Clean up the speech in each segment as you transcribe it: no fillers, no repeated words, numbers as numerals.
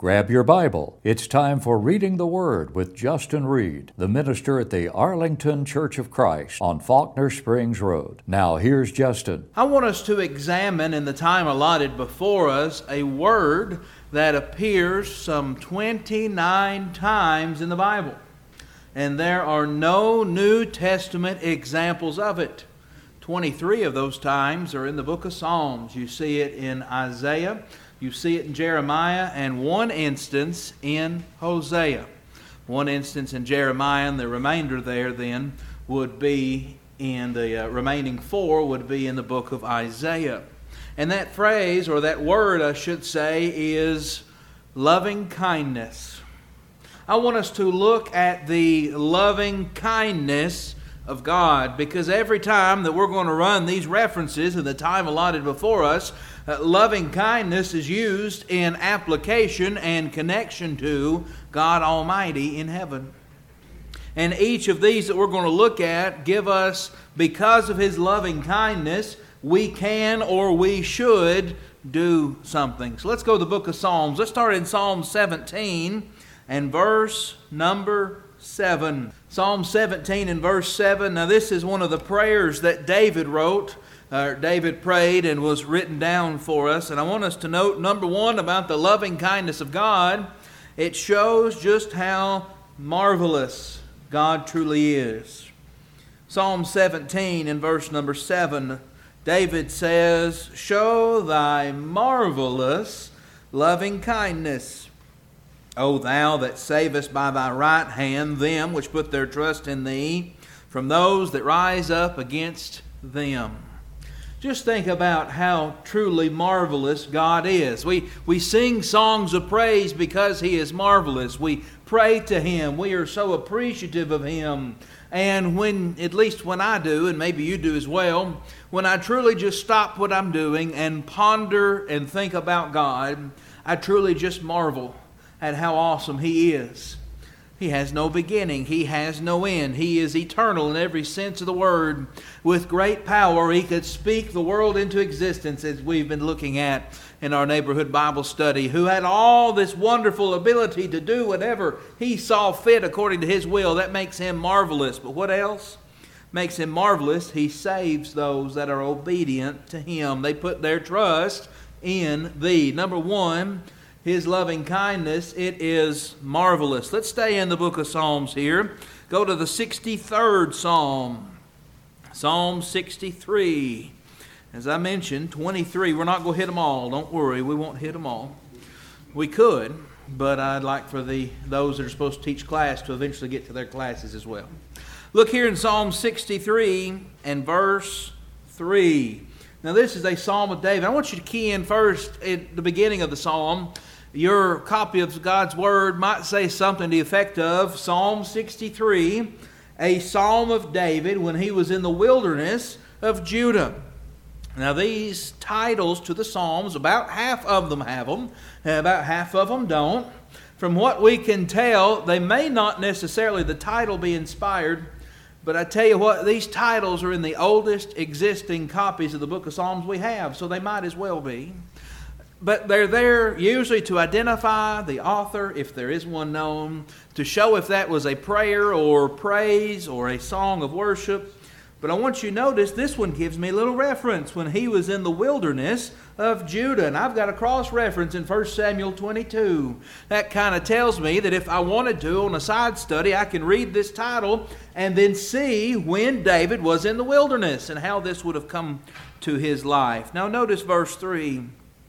Grab your Bible. It's time for Reading the Word with Justin Reed, the minister at the Arlington Church of Christ on Faulkner Springs Road. Now here's Justin. I want us to examine in the time allotted before us a word that appears some 29 times in the Bible. And there are no New Testament examples of it. 23 of those times are in the book of Psalms. You see it in Isaiah, you see it in Jeremiah, and one instance in Hosea. One instance in Jeremiah, and the remainder there then would be in the remaining four would be in the book of Isaiah. And that phrase, or that word I should say, is loving kindness. I want us to look at the loving kindness of God, because every time that we're going to run these references in the time allotted before us, loving kindness is used in application and connection to God Almighty in heaven. And each of these that we're going to look at give us, because of His loving kindness, we can or we should do something. So let's go to the book of Psalms. Let's start in Psalm 17 and verse number 7. Psalm 17 and verse 7. Now this is one of the prayers that David wrote. David prayed and was written down for us. And I want us to note, number one, about the loving kindness of God. It shows just how marvelous God truly is. Psalm 17 and verse number 7. David says, "Show thy marvelous loving kindness, O thou that savest by thy right hand them which put their trust in thee, from those that rise up against them." Just think about how truly marvelous God is. We sing songs of praise because He is marvelous. We pray to Him. We are so appreciative of Him. And when, at least when I do, and maybe you do as well, when I truly just stop what I'm doing and ponder and think about God, I truly just marvel at how awesome He is. He has no beginning. He has no end. He is eternal in every sense of the word. With great power, He could speak the world into existence, as we've been looking at in our neighborhood Bible study, who had all this wonderful ability to do whatever He saw fit according to His will. That makes Him marvelous. But what else makes Him marvelous? He saves those that are obedient to Him. They put their trust in Thee. Number one, His loving kindness, it is marvelous. Let's stay in the book of Psalms here. Go to the 63rd Psalm. Psalm 63. As I mentioned, 23. We're not going to hit them all. Don't worry, we won't hit them all. We could, but I'd like for those that are supposed to teach class to eventually get to their classes as well. Look here in Psalm 63 and verse 3. Now this is a Psalm of David. I want you to key in first at the beginning of the Psalm. Your copy of God's Word might say something to the effect of Psalm 63, a Psalm of David when he was in the wilderness of Judah. Now these titles to the Psalms, about half of them have them, and about half of them don't. From what we can tell, they may not necessarily, the title, be inspired, but I tell you what, these titles are in the oldest existing copies of the book of Psalms we have, so they might as well be. But they're there usually to identify the author, if there is one known, to show if that was a prayer or praise or a song of worship. But I want you to notice this one gives me a little reference when he was in the wilderness of Judah. And I've got a cross-reference in 1 Samuel 22. That kind of tells me that if I wanted to, on a side study, I can read this title and then see when David was in the wilderness and how this would have come to his life. Now notice verse 3.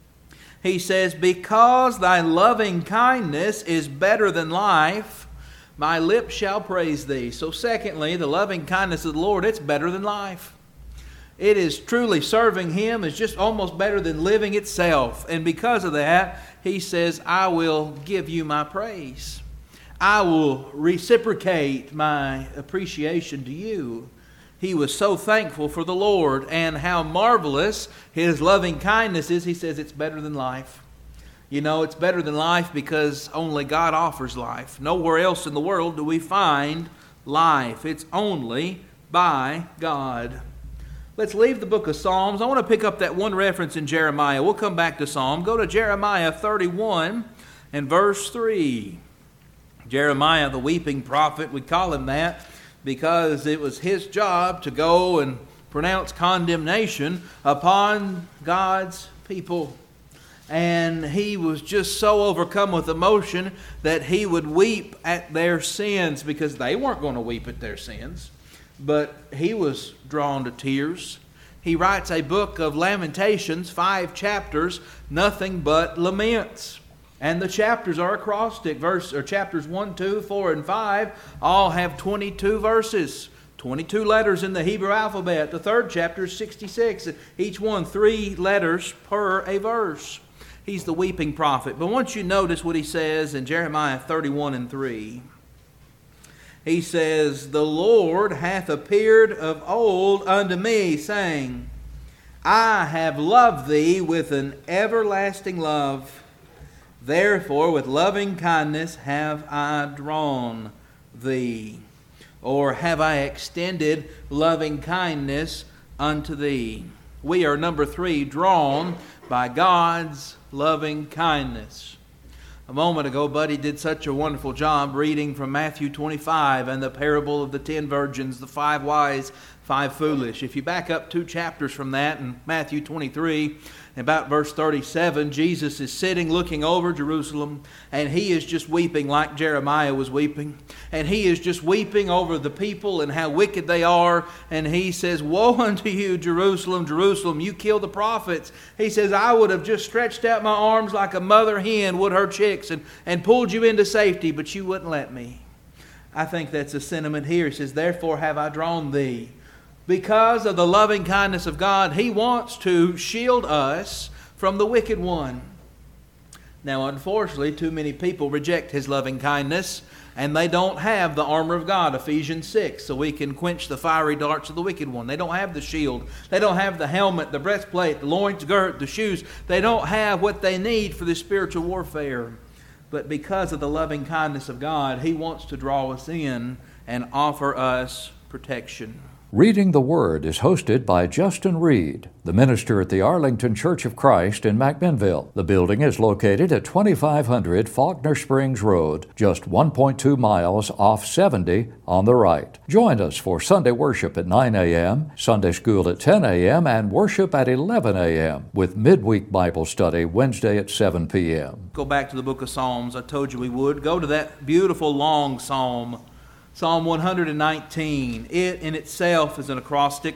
He says, "Because thy loving kindness is better than life, my lips shall praise thee." So secondly, the loving kindness of the Lord, it's better than life. It is truly serving Him is just almost better than living itself. And because of that, He says, "I will give you my praise. I will reciprocate my appreciation to you." He was so thankful for the Lord and how marvelous His loving kindness is. He says it's better than life. You know, it's better than life because only God offers life. Nowhere else in the world do we find life. It's only by God. Let's leave the book of Psalms. I want to pick up that one reference in Jeremiah. We'll come back to Psalm. Go to Jeremiah 31 and verse 3. Jeremiah, the weeping prophet, we call him that because it was his job to go and pronounce condemnation upon God's people. And he was just so overcome with emotion that he would weep at their sins, because they weren't going to weep at their sins, but he was drawn to tears. He writes a book of Lamentations, 5 chapters, nothing but laments. And the chapters are acrostic. Chapters 1, 2, 4, and 5 all have 22 verses. 22 letters in the Hebrew alphabet. The third chapter is 66. Each one 3 letters per a verse. He's the weeping prophet. But once you notice what he says in Jeremiah 31 and 3. He says, "The Lord hath appeared of old unto me, saying, I have loved thee with an everlasting love. Therefore with loving kindness have I drawn thee." Or have I extended loving kindness unto thee? We are, number 3, drawn by God's loving kindness. A moment ago, Buddy did such a wonderful job reading from Matthew 25 and the parable of the 10 virgins, the 5 wise, 5 foolish. If you back up 2 chapters from that in Matthew 23, about verse 37, Jesus is sitting looking over Jerusalem, and he is just weeping like Jeremiah was weeping. And he is just weeping over the people and how wicked they are. And he says, "Woe unto you, Jerusalem, Jerusalem, you kill the prophets." He says, "I would have just stretched out my arms like a mother hen would her chicks and pulled you into safety, but you wouldn't let me." I think that's a sentiment here. He says, "Therefore have I drawn thee." Because of the loving kindness of God, he wants to shield us from the wicked one. Now, unfortunately, too many people reject his loving kindness, and they don't have the armor of God, Ephesians 6, so we can quench the fiery darts of the wicked one. They don't have the shield. They don't have the helmet, the breastplate, the loins girt, the shoes. They don't have what they need for this spiritual warfare. But because of the loving kindness of God, he wants to draw us in and offer us protection. Reading the Word is hosted by Justin Reed, the minister at the Arlington Church of Christ in McMinnville. The building is located at 2500 Faulkner Springs Road, just 1.2 miles off 70 on the right. Join us for Sunday worship at 9 a.m., Sunday school at 10 a.m., and worship at 11 a.m., with midweek Bible study Wednesday at 7 p.m. Go back to the book of Psalms. I told you we would. Go to that beautiful long psalm, Psalm 119. It in itself is an acrostic.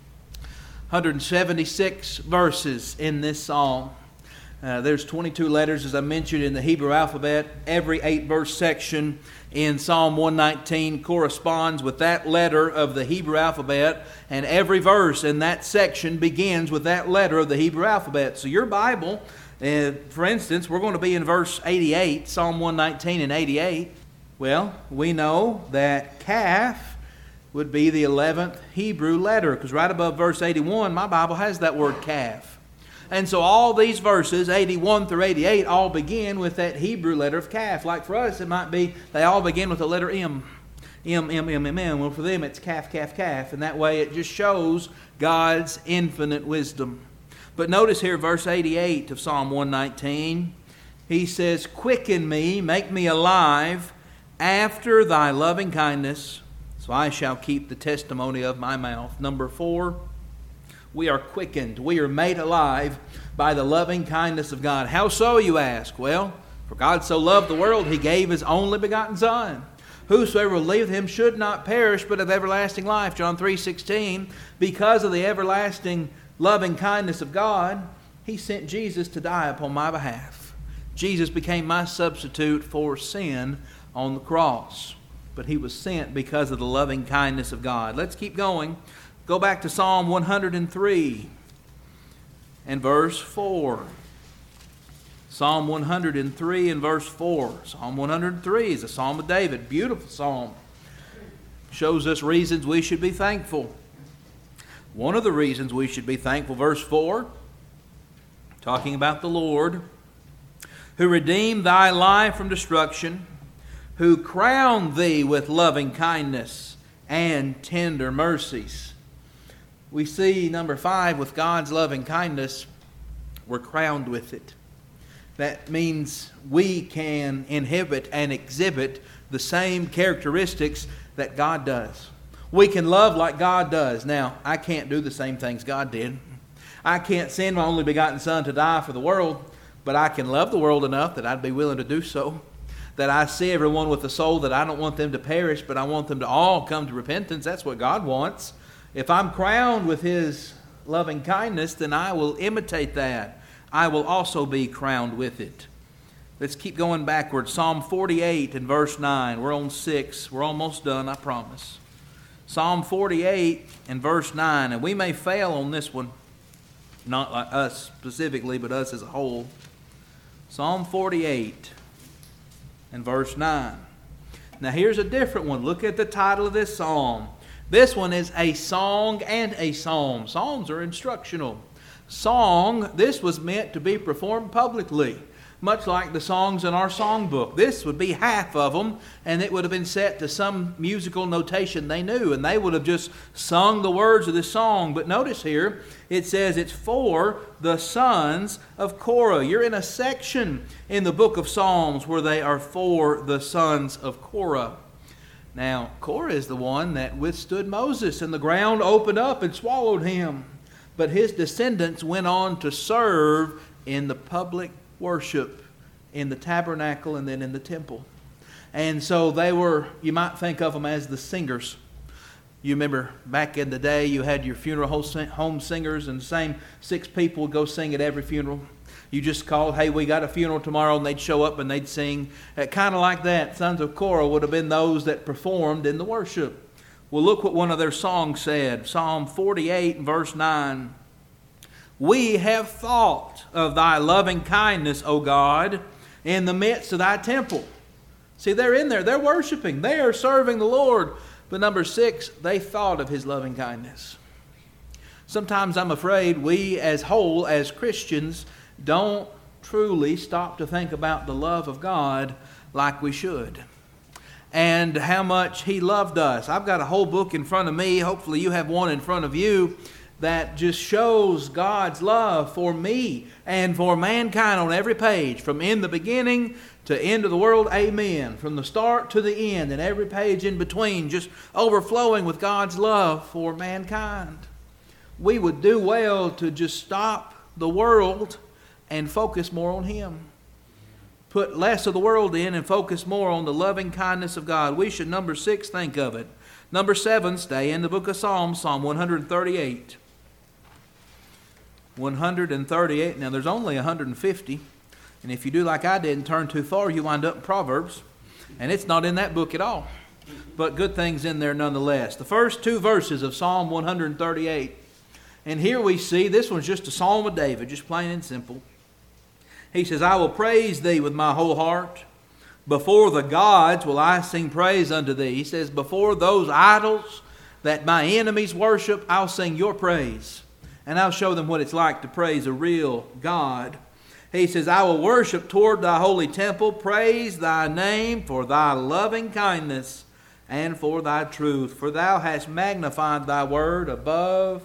176 verses in this psalm. There's 22 letters, as I mentioned, in the Hebrew alphabet. Every 8-verse section in Psalm 119 corresponds with that letter of the Hebrew alphabet, and every verse in that section begins with that letter of the Hebrew alphabet. So your Bible, for instance, we're going to be in verse 88, Psalm 119 and 88. Well, we know that Kaf would be the 11th Hebrew letter, because right above verse 81, my Bible has that word Kaf. And so all these verses, 81 through 88, all begin with that Hebrew letter of Kaf. Like for us, it might be, they all begin with the letter M. M, M, M, M, M. Well, for them, it's Kaf, Kaf, Kaf. And that way it just shows God's infinite wisdom. But notice here, verse 88 of Psalm 119, he says, "Quicken me, make me alive, after thy loving kindness, so I shall keep the testimony of my mouth." Number 4, we are quickened. We are made alive by the loving kindness of God. How so, you ask? Well, for God so loved the world, he gave his only begotten Son. Whosoever believeth him should not perish, but have everlasting life. John 3:16. Because of the everlasting loving kindness of God, he sent Jesus to die upon my behalf. Jesus became my substitute for sin on the cross. But he was sent because of the loving kindness of God. Let's keep going. Go back to Psalm 103 and verse 4. Psalm 103 and verse 4. Psalm 103 is a psalm of David. Beautiful psalm. Shows us reasons we should be thankful. One of the reasons we should be thankful, verse 4, talking about the Lord, who redeemed thy life from destruction, who crowned thee with loving kindness and tender mercies. We see, number 5, with God's loving kindness, we're crowned with it. That means we can inhibit and exhibit the same characteristics that God does. We can love like God does. Now, I can't do the same things God did. I can't send my only begotten Son to die for the world, but I can love the world enough that I'd be willing to do so. That I see everyone with a soul, that I don't want them to perish, but I want them to all come to repentance. That's what God wants. If I'm crowned with His loving kindness, then I will imitate that. I will also be crowned with it. Let's keep going backwards. Psalm 48 and verse 9. We're on 6. We're almost done, I promise. Psalm 48 and verse 9. And we may fail on this one. Not like us specifically, but us as a whole. Psalm 48 and verse 9. Now here's a different one. Look at the title of this psalm. This one is a song and a psalm. Psalms are instructional. Song, this was meant to be performed publicly, much like the songs in our songbook. This would be half of them, and it would have been set to some musical notation they knew, and they would have just sung the words of the song. But notice here, it says it's for the sons of Korah. You're in a section in the book of Psalms where they are for the sons of Korah. Now, Korah is the one that withstood Moses, and the ground opened up and swallowed him. But his descendants went on to serve in the public worship, in the tabernacle, and then in the temple. And so they were, you might think of them as the singers. You remember back in the day, you had your funeral home singers, and the same 6 people would go sing at every funeral. You just called, hey, we got a funeral tomorrow, and they'd show up and they'd sing. Kind of like that, sons of Korah would have been those that performed in the worship. Well, look what one of their songs said. Psalm 48 verse 9. We have thought of thy loving kindness, O God, in the midst of thy temple. See, they're in there. They're worshiping. They are serving the Lord. But number 6, they thought of His loving kindness. Sometimes I'm afraid we as whole, as Christians, don't truly stop to think about the love of God like we should. And how much He loved us. I've got a whole book in front of me. Hopefully you have one in front of you that just shows God's love for me and for mankind on every page. From in the beginning to end of the world, amen. From the start to the end and every page in between, just overflowing with God's love for mankind. We would do well to just stop the world and focus more on Him. Put less of the world in and focus more on the loving kindness of God. We should, number 6, think of it. Number 7, stay in the book of Psalms, Psalm 138. 138. Now there's only 150. And if you do like I did and turn too far, you wind up in Proverbs. And it's not in that book at all. But good things in there nonetheless. The first 2 verses of Psalm 138. And here we see, this one's just a Psalm of David, just plain and simple. He says, I will praise thee with my whole heart. Before the gods will I sing praise unto thee. He says, before those idols that my enemies worship, I'll sing your praise. And I'll show them what it's like to praise a real God. He says, I will worship toward thy holy temple, praise thy name for thy loving kindness and for thy truth. For thou hast magnified thy word above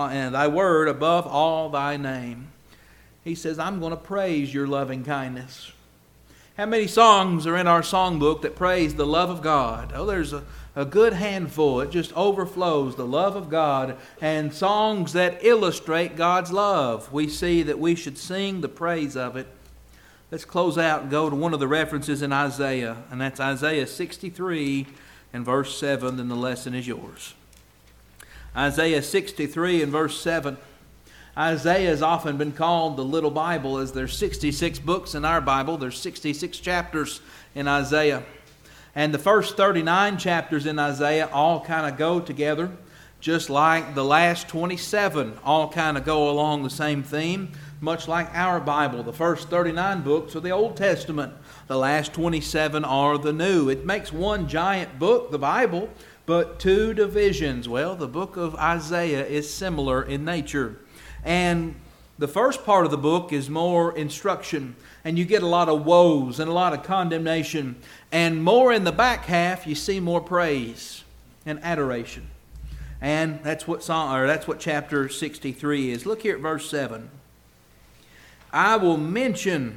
all thy name. He says, I'm going to praise your loving kindness. How many songs are in our songbook that praise the love of God? Oh, there's a good handful. It just overflows, the love of God. And songs that illustrate God's love. We see that we should sing the praise of it. Let's close out and go to one of the references in Isaiah. And that's Isaiah 63 and verse 7. And the lesson is yours. Isaiah 63 and verse 7. Isaiah has often been called the Little Bible, as there's 66 books in our Bible. There's 66 chapters in Isaiah. And the first 39 chapters in Isaiah all kind of go together, just like the last 27 all kind of go along the same theme, much like our Bible. The first 39 books are the Old Testament. The last 27 are the New. It makes one giant book, the Bible, but 2 divisions. Well, the book of Isaiah is similar in nature. And the first part of the book is more instruction, and you get a lot of woes and a lot of condemnation. And more in the back half, you see more praise and adoration. And that's what chapter 63 is. Look here at verse 7. I will mention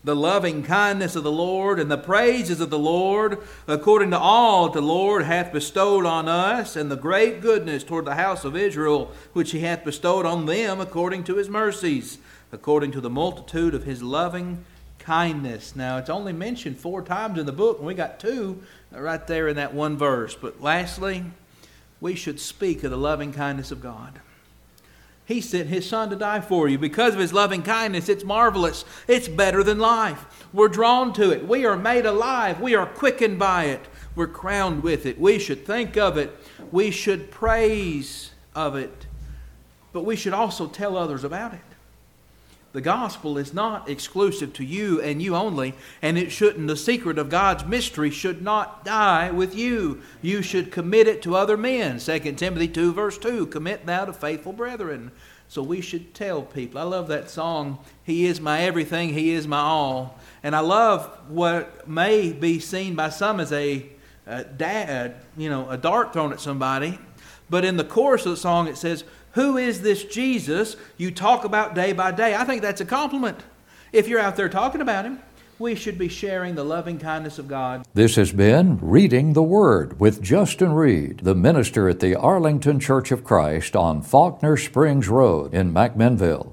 the loving kindness of the Lord and the praises of the Lord, according to all the Lord hath bestowed on us, and the great goodness toward the house of Israel, which he hath bestowed on them according to his mercies, according to the multitude of his loving kindness. Now, it's only mentioned 4 times in the book, and we got 2 right there in that one verse. But lastly, we should speak of the loving kindness of God. He sent his Son to die for you. Because of his loving kindness, it's marvelous. It's better than life. We're drawn to it. We are made alive. We are quickened by it. We're crowned with it. We should think of it. We should praise of it. But we should also tell others about it. The gospel is not exclusive to you and you only, and it shouldn't. The secret of God's mystery should not die with you. You should commit it to other men. 2 Timothy 2 verse 2, commit thou to faithful brethren. So we should tell people. I love that song, He is my everything, He is my all. And I love what may be seen by some as a dart thrown at somebody. But in the chorus of the song it says, who is this Jesus you talk about day by day? I think that's a compliment. If you're out there talking about him, we should be sharing the loving kindness of God. This has been Reading the Word with Justin Reed, the minister at the Arlington Church of Christ on Faulkner Springs Road in McMinnville.